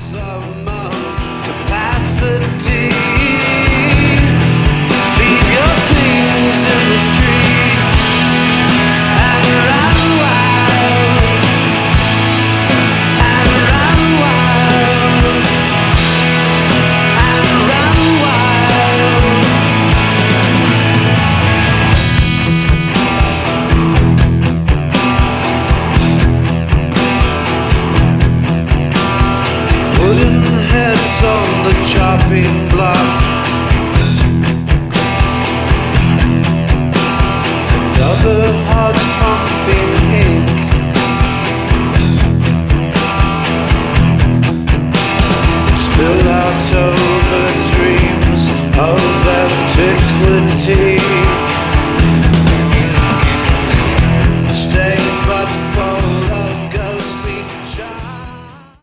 of my capacity. Leave your things in the street and run wild, and run wild, and run wild. Wooden heads on the chopping block.